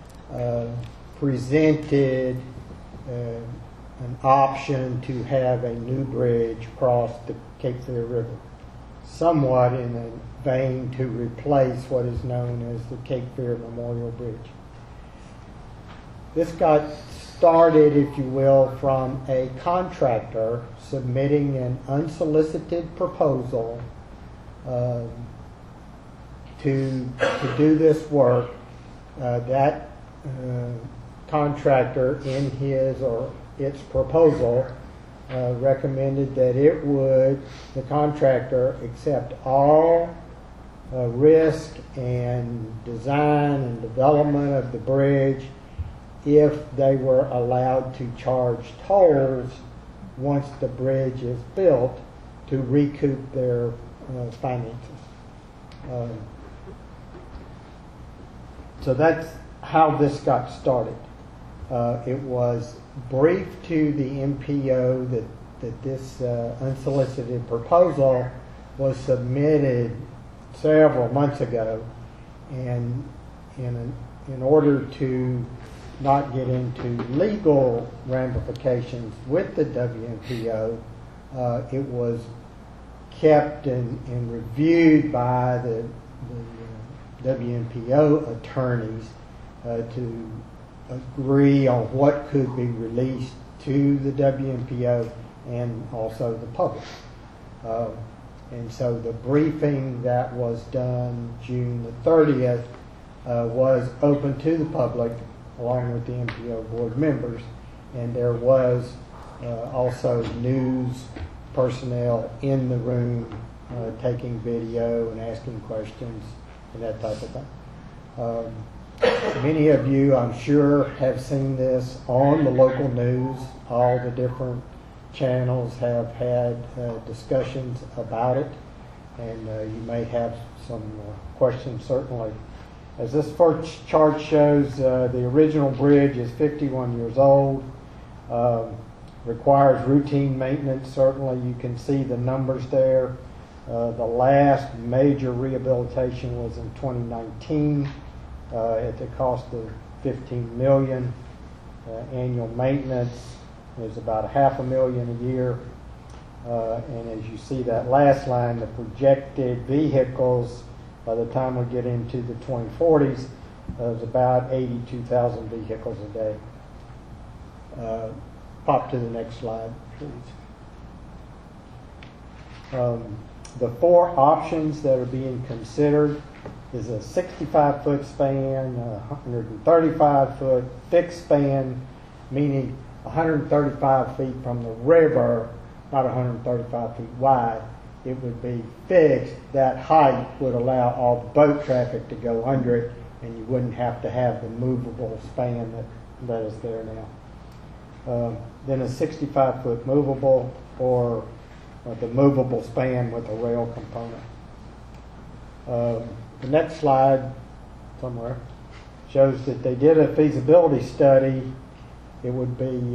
Speaker 4: presented an option to have a new bridge across the Cape Fear River, somewhat in a vein to replace what is known as the Cape Fear Memorial Bridge. This got started, if you will, from a contractor submitting an unsolicited proposal to do this work. That contractor, in his or its proposal, recommended that the contractor accept all risk and design and development of the bridge if they were allowed to charge tolls once the bridge is built to recoup their finances. So that's how this got started. It was briefed to the MPO that this unsolicited proposal was submitted several months ago, and in order to not get into legal ramifications with the WMPO, it was kept and reviewed by the WMPO attorneys to agree on what could be released to the WMPO and also the public. And so the briefing that was done June the 30th was open to the public along with the MPO board members, and there was also news personnel in the room taking video and asking questions and that type of thing. Many of you, I'm sure, have seen this on the local news. All the different channels have had discussions about it, and you may have some questions certainly. As this first chart shows, the original bridge is 51 years old, requires routine maintenance. Certainly you can see the numbers there. The last major rehabilitation was in 2019 at the cost of $15 million. Annual maintenance is about $500,000 a year. And as you see that last line, the projected vehicles by the time we get into the 2040s is about 82,000 vehicles a day. Pop to the next slide, please. The four options that are being considered is a 65-foot span, a 135-foot fixed span, meaning 135 feet from the river, not 135 feet wide. It would be fixed. That height would allow all the boat traffic to go under it, and you wouldn't have to have the movable span that is there now. Then a 65-foot movable, or the movable span with a rail component. The next slide somewhere shows that they did a feasibility study. It would be,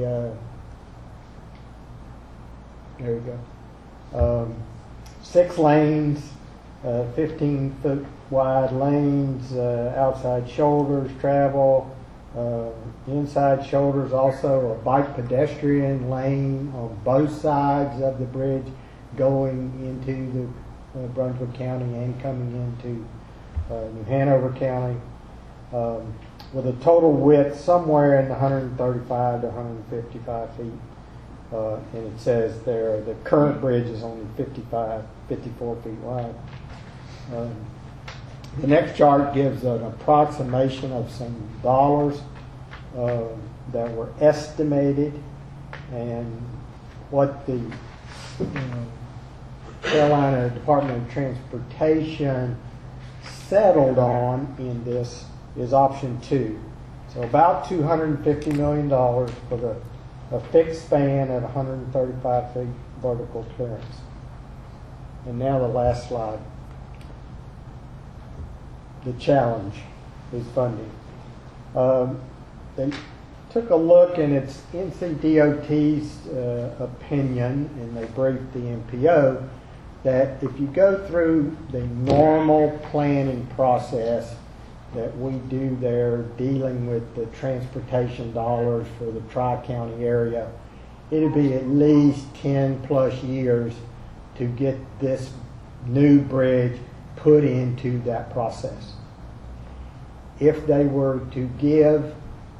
Speaker 4: there you go, 6 lanes, 15-foot wide lanes, outside shoulders, travel, inside shoulders, also a bike pedestrian lane on both sides of the bridge going into the Brunswick County and coming into New Hanover County, with a total width somewhere in the 135 to 155 feet. And it says there the current bridge is only 54 feet wide. The next chart gives an approximation of some dollars that were estimated, and what the Carolina Department of Transportation settled on in this is option 2. So about $250 million for a fixed span at 135 feet vertical clearance. And now the last slide. The challenge is funding. They took a look, and it's NCDOT's opinion, and they briefed the MPO, that if you go through the normal planning process that we do there, dealing with the transportation dollars for the Tri-County area, it'd be at least 10 plus years to get this new bridge put into that process. If they were to give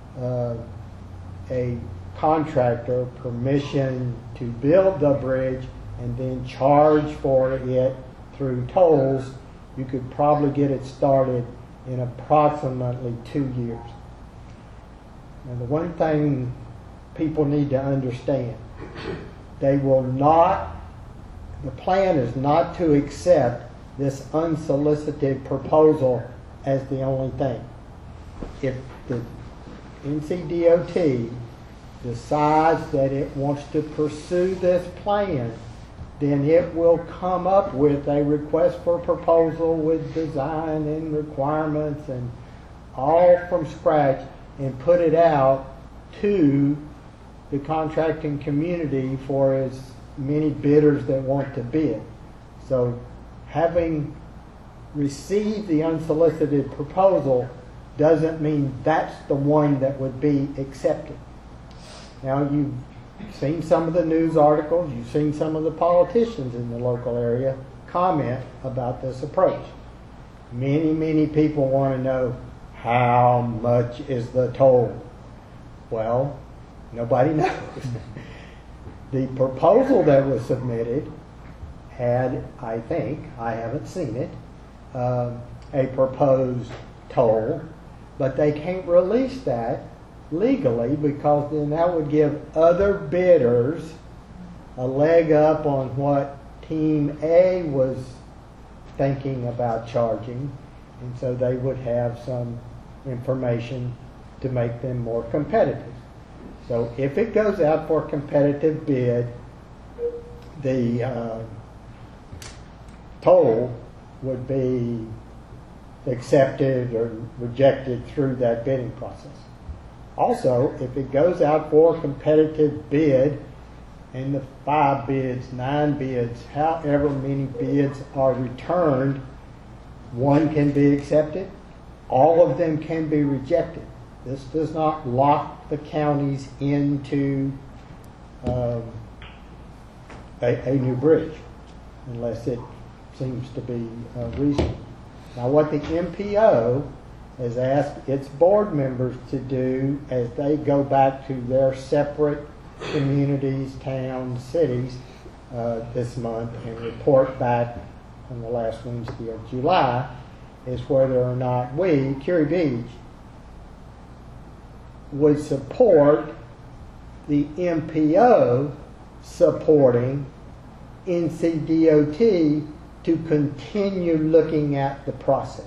Speaker 4: a contractor permission to build the bridge and then charge for it through tolls, you could probably get it started in approximately 2 years. Now, the one thing people need to understand, they will not, the plan is not to accept this unsolicited proposal as the only thing. If the NCDOT decides that it wants to pursue this plan, then it will come up with a request for proposal with design and requirements and all from scratch, and put it out to the contracting community for as many bidders that want to bid. So having received the unsolicited proposal doesn't mean that's the one that would be accepted. Now, you've seen some of the news articles, you've seen some of the politicians in the local area comment about this approach. Many people want to know, how much is the toll? Well, nobody knows. The proposal that was submitted had, I think, I haven't seen it, a proposed toll, but they can't release that legally because then that would give other bidders a leg up on what Team A was thinking about charging, and so they would have some information to make them more competitive. So if it goes out for competitive bid, the toll would be accepted or rejected through that bidding process. Also, if it goes out for a competitive bid and the 5 bids, 9 bids, however many bids are returned, one can be accepted, all of them can be rejected. This does not lock the counties into a new bridge unless it seems to be reasonable. Now, what the MPO has asked its board members to do as they go back to their separate communities, towns, cities this month and report back on the last Wednesday of July is whether or not we, Curie Beach, would support the MPO supporting NCDOT to continue looking at the process.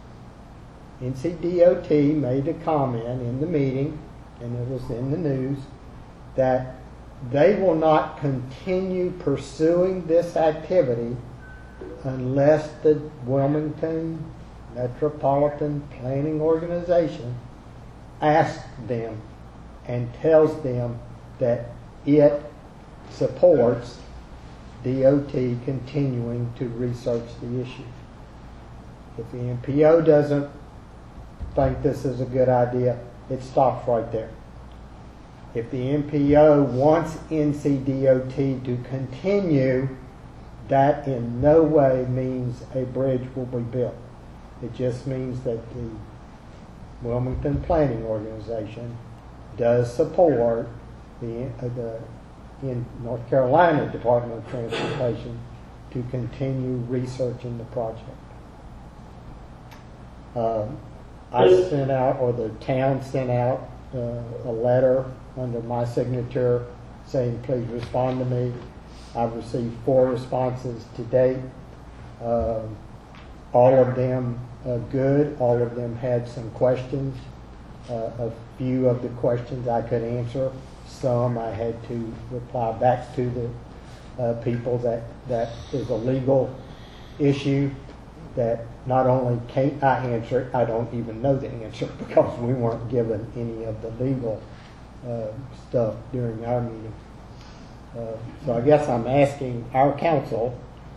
Speaker 4: NCDOT made a comment in the meeting, and it was in the news, that they will not continue pursuing this activity unless the Wilmington Metropolitan Planning Organization asks them and tells them that it supports DOT continuing to research the issue. If the MPO doesn't think this is a good idea, it stops right there. If the MPO wants NCDOT to continue, that in no way means a bridge will be built. It just means that the Wilmington Planning Organization does support the in North Carolina Department of Transportation to continue researching the project. I sent out, or the town sent out, a letter under my signature saying, please respond to me. I've received 4 responses to date. All of them good. All of them had some questions. A few of the questions I could answer. Some I had to reply back to the people that is a legal issue that not only can't I answer it, I don't even know the answer because we weren't given any of the legal stuff during our meeting. So I guess I'm asking our council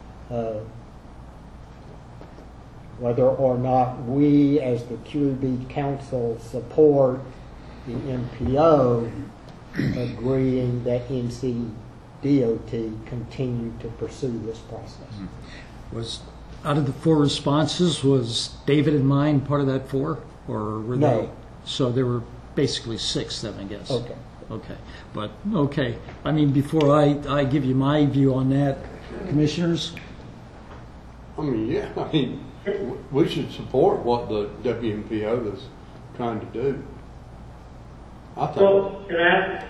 Speaker 4: whether or not we as the Curie Beach Council support the MPO agreeing that NCDOT continue to pursue this process.
Speaker 1: Was out of the 4 responses, was David and mine part of that 4, or were
Speaker 4: No.
Speaker 1: they? So there were basically 6 then, I guess.
Speaker 4: Okay.
Speaker 1: Okay, but okay. I mean, before I give you my view on that, commissioners.
Speaker 6: I mean, yeah, I mean, we should support what the WMPO is trying to do. I think.
Speaker 3: So, can I ask,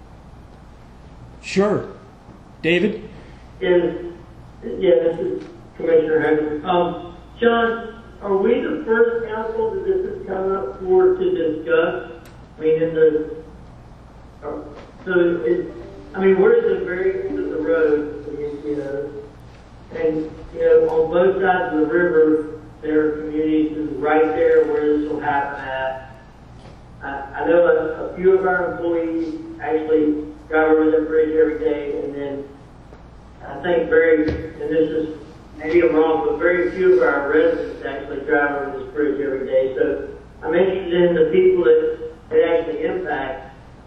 Speaker 1: Sure, David.
Speaker 3: this is Commissioner Henry. John, are we the first council that this has come up for to discuss? I mean, we're at the very end of the road, and on both sides of the river, there are communities right there where this will happen at. I know a few of our employees actually drive over the bridge every day, and then I think and this is, maybe I'm wrong, but very few of our residents actually drive over this bridge every day. So I'm interested in the people that it actually impacts,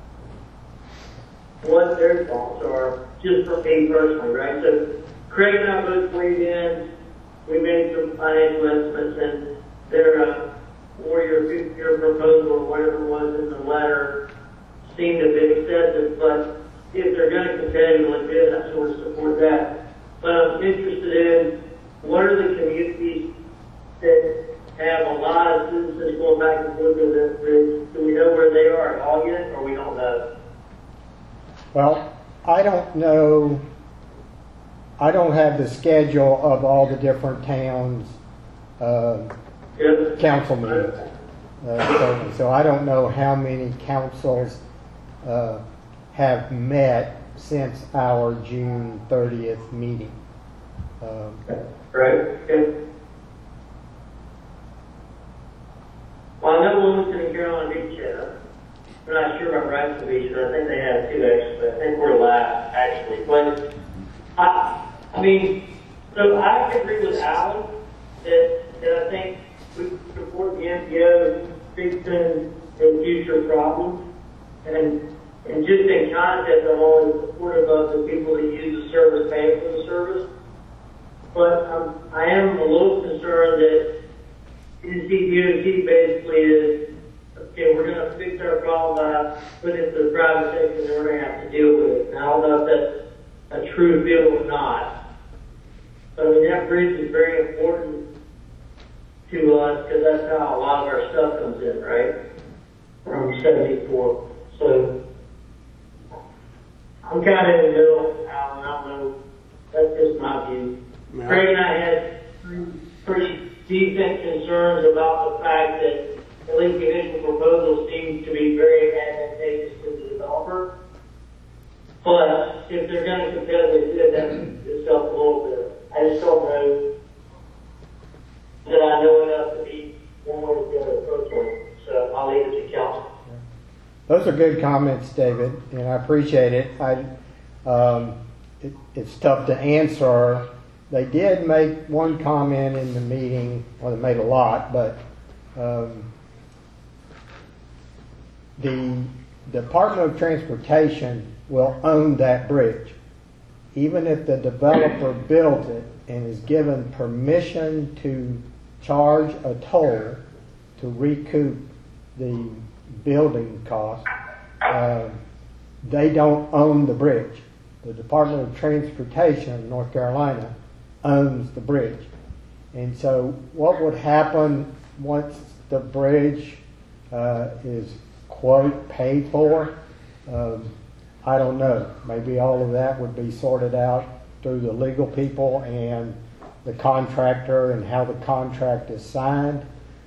Speaker 3: what their thoughts are, just for me personally, right? So Craig and I both weighed in. We made some financial estimates, and their or your proposal or whatever it was in the letter seem a bit excessive, but if they're going to competitively bid, I sort of support that. But I'm interested in what are the communities that have a lot of citizens going back and forth to this bridge? Do we know where they are at all yet, or we don't know?
Speaker 4: Well, I don't know. I don't have the schedule of all the different towns' council meetings. So I don't know how many councils have met since our June 30th meeting.
Speaker 3: Right. Okay. Well, I know Wilmington and Carolina Beach have. I'm not sure about Ransom Beach, but I think they have too, actually. But I think we're last, actually. But I mean, so I agree with Alan that I think we support the MPO fixing the future problems. And just in concept, I'm always supportive of the people that use the service, paying for the service. But I am a little concerned that NCDOT basically is, okay, we're going to fix our problem by putting it to the private sector and we're going to have to deal with it. And I don't know if that's a true feel or not. But I mean, that bridge is very important to us because that's how a lot of our stuff comes in, right? From 74. So I'm kind of in the middle, Alan. I don't know. That's just my view. Craig and I had pretty decent concerns about the fact that at least the initial proposal seems to be very advantageous to the developer. But if they're going to competitively bid, that itself a little bit. I just don't know that I know enough to be one way or the other approach it. So I'll leave it to council.
Speaker 4: Those are good comments, David, and I appreciate it. It's tough to answer. They did make one comment in the meeting, well, they made a lot, but the Department of Transportation will own that bridge. Even if the developer builds it and is given permission to charge a toll to recoup the building cost, they don't own the bridge. The Department of Transportation in North Carolina owns the bridge. And so what would happen once the bridge is, quote, paid for? I don't know. Maybe all of that would be sorted out through the legal people and the contractor and how the contract is signed.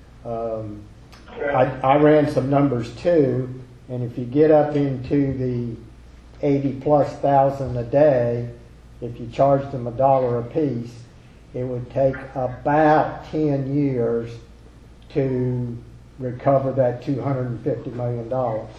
Speaker 4: I ran some numbers too, and if you get up into the 80+ thousand a day, if you charged them $1 a piece, it would take about 10 years to recover that $250 million.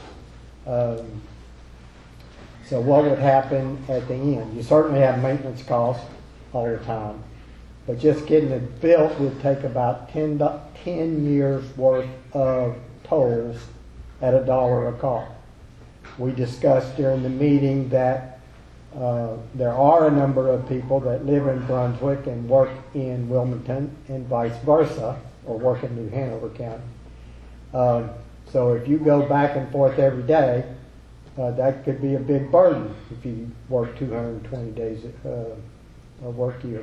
Speaker 4: So what would happen at the end? You certainly have maintenance costs all the time, but just getting it built would take about 10 years worth of tolls at $1 a car. We discussed during the meeting that there are a number of people that live in Brunswick and work in Wilmington and vice versa, or work in New Hanover County. So if you go back and forth every day, that could be a big burden if you work 220 days a work year.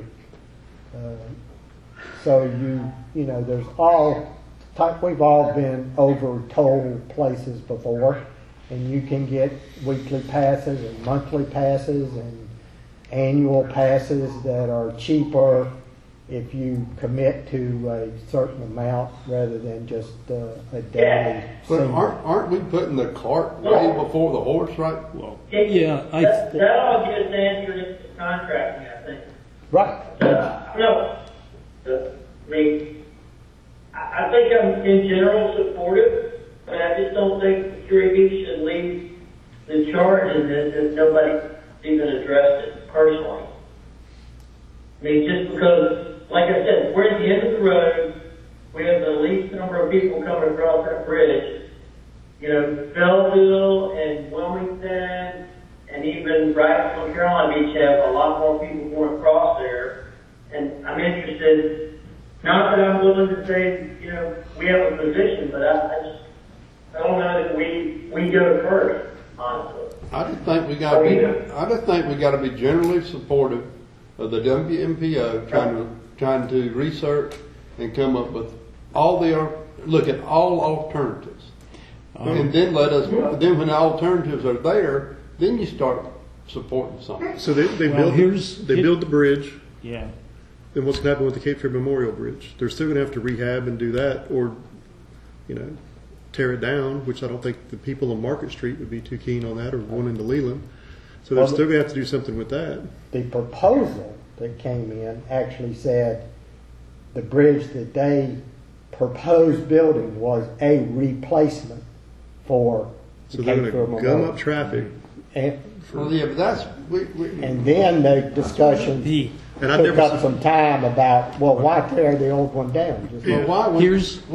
Speaker 4: So you know, there's we've all been over toll places before, and you can get weekly passes and monthly passes and annual passes that are cheaper if you commit to a certain amount rather than just a daily.
Speaker 6: But aren't we putting the cart way before the horse, right?
Speaker 1: Well,
Speaker 3: Yeah, that all gets answered in the contracting, I think.
Speaker 4: Right.
Speaker 3: No, I mean, I think I'm in general supportive, but I just don't think security should lead the charge in this if nobody even addressed it personally. I mean, just because, like I said, we're at the end of the road, we have the least number of people coming across that bridge. You know, Belleville and Wilmington and even right on Carolina Beach have a lot more people going across there. And I'm interested, not that I'm willing to say, you know, we have a position, but I don't know that we go first.
Speaker 6: think we got to be. I just think we got to be generally supportive of the WMPO, trying to research and come up with look at all alternatives, and then then when the alternatives are there, then you start supporting something.
Speaker 5: So they build the bridge.
Speaker 1: Yeah.
Speaker 5: Then what's going to happen with the Cape Fear Memorial Bridge? They're still going to have to rehab and do that, or tear it down, which I don't think the people on Market Street would be too keen on that, or one into Leland. So they're still going to have to do something with that.
Speaker 4: The proposal that came in actually said the bridge that they proposed building was a replacement for
Speaker 5: So
Speaker 4: the
Speaker 5: they're
Speaker 4: Cape
Speaker 5: going
Speaker 4: Fear
Speaker 5: to gum
Speaker 4: Memorial.
Speaker 5: up traffic.
Speaker 4: And,
Speaker 6: Well, yeah, but that's
Speaker 4: and then the discussion
Speaker 5: And I
Speaker 4: took
Speaker 5: never
Speaker 4: up some time about, well, why tear the old one down? Just
Speaker 5: Yeah.
Speaker 6: Well, why
Speaker 1: Here's-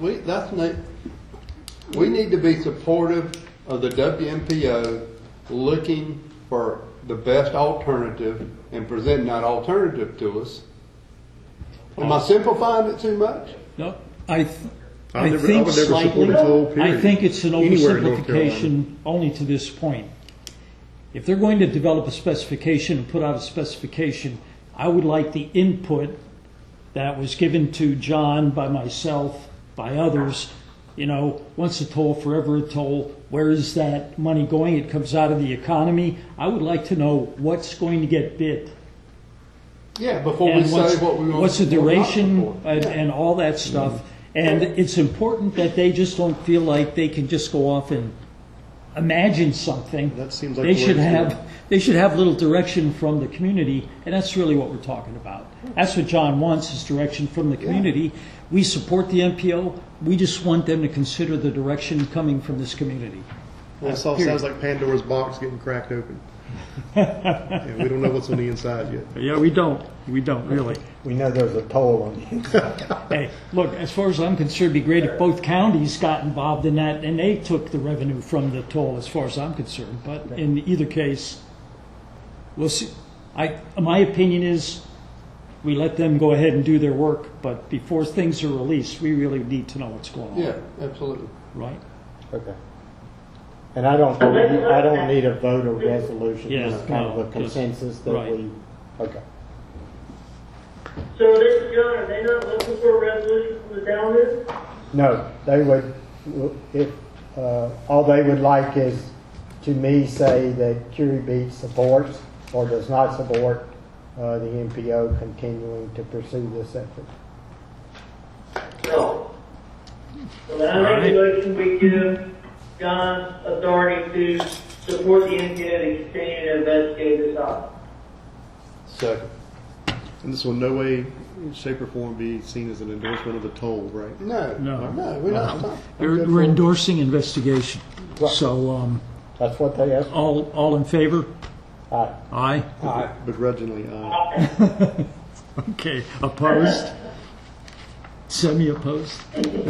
Speaker 6: we need to be supportive of the WMPO, looking for the best alternative and presenting that alternative to us. Am I simplifying it too much?
Speaker 1: No,
Speaker 5: I
Speaker 1: I
Speaker 5: would
Speaker 1: think
Speaker 5: never support
Speaker 1: slightly.
Speaker 5: a toll,
Speaker 1: I
Speaker 5: period.
Speaker 1: think it's an
Speaker 5: Anywhere in North Carolina.
Speaker 1: oversimplification only to this point. If they're going to develop a specification and put out a specification, I would like the input that was given to John by myself, by others. Once a toll, forever a toll. Where is that money going? It comes out of the economy. I would like to know what's going to get bid.
Speaker 6: Yeah, before we
Speaker 1: And
Speaker 6: say what we want.
Speaker 1: what's the
Speaker 6: support, not
Speaker 1: duration
Speaker 6: support.
Speaker 1: and all that stuff. And it's important that they just don't feel like they can just go off and imagine something.
Speaker 5: That seems like
Speaker 1: they
Speaker 5: the way
Speaker 1: should
Speaker 5: to do
Speaker 1: have
Speaker 5: it.
Speaker 1: they should have little direction from the community, and that's really what we're talking about. That's what John wants, is direction from the community. We support the MPO. We just want them to consider the direction coming from this community.
Speaker 5: Well, it all
Speaker 1: Period.
Speaker 5: sounds like Pandora's box getting cracked open. We don't know what's on the inside yet.
Speaker 1: Yeah, we don't really.
Speaker 4: we know there's a toll on the inside.
Speaker 1: Hey, look, as far as I'm concerned, it'd be great if both counties got involved in that and they took the revenue from the toll, as far as I'm concerned. But in either case, we'll see. My opinion is we let them go ahead and do their work, but before things are released, we really need to know what's going on.
Speaker 6: Yeah, absolutely.
Speaker 1: Right?
Speaker 4: Okay. And I don't need a vote or resolution.
Speaker 1: Yeah,
Speaker 4: Just kind
Speaker 1: no,
Speaker 4: of a consensus that
Speaker 1: right.
Speaker 4: we. Okay.
Speaker 3: So this is John, are they not looking for a resolution from the town then?
Speaker 4: No, they would. If all they would like is to me say that Curie Beach supports or does not support the MPO continuing to pursue this effort.
Speaker 3: No. So I make a motion we give John authority to support the MPO to continue to investigate this op.
Speaker 6: Second.
Speaker 5: And this will in no way, shape, or form be seen as an endorsement of the toll, right?
Speaker 6: No,
Speaker 1: No.
Speaker 6: we're not.
Speaker 1: We're endorsing investigation.
Speaker 4: Right.
Speaker 1: So,
Speaker 4: That's what they asked.
Speaker 1: all in favor?
Speaker 4: Aye.
Speaker 1: Aye?
Speaker 5: Begrudgingly, aye.
Speaker 1: Okay. Opposed? Semi-opposed?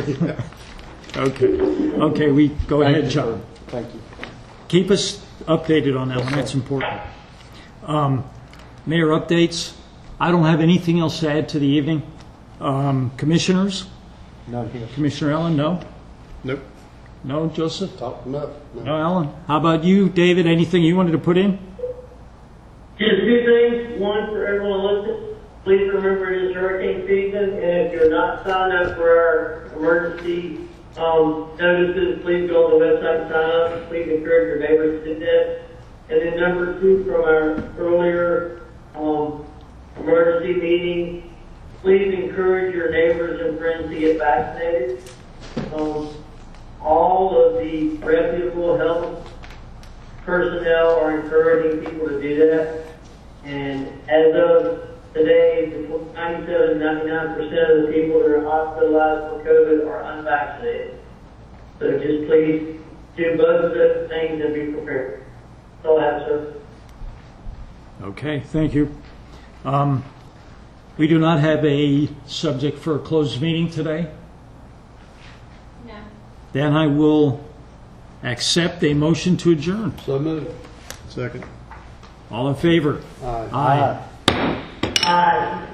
Speaker 1: Okay, we go
Speaker 4: Thank
Speaker 1: ahead,
Speaker 4: you,
Speaker 1: John.
Speaker 4: sir. Thank you.
Speaker 1: Keep us updated on that one. That's important. Mayor updates. I don't have anything else to add to the evening. Commissioners?
Speaker 4: None here.
Speaker 1: Commissioner Allen, no?
Speaker 5: Nope.
Speaker 1: No, Joseph?
Speaker 6: Talked enough.
Speaker 1: No, Allen? How about you, David? Anything you wanted to put in?
Speaker 3: Just two things. One, for everyone listening, please remember it is hurricane season, and if you're not signed up for our emergency notices, please go on the website and sign up. Please encourage your neighbors to do that. And then number two, from our earlier emergency meeting, please encourage your neighbors and friends to get vaccinated. All of the reputable health personnel are encouraging people to do that. And as of today, 97-99% of the people that are hospitalized for COVID are unvaccinated. So just please do both of those things and be prepared. That's all I have, sir.
Speaker 1: Okay, thank you. We do not have a subject for a closed meeting today.
Speaker 2: No.
Speaker 1: Then I will accept a motion to adjourn.
Speaker 6: So moved.
Speaker 5: Second.
Speaker 1: All in favor?
Speaker 6: Aye.
Speaker 1: Aye.
Speaker 3: Aye.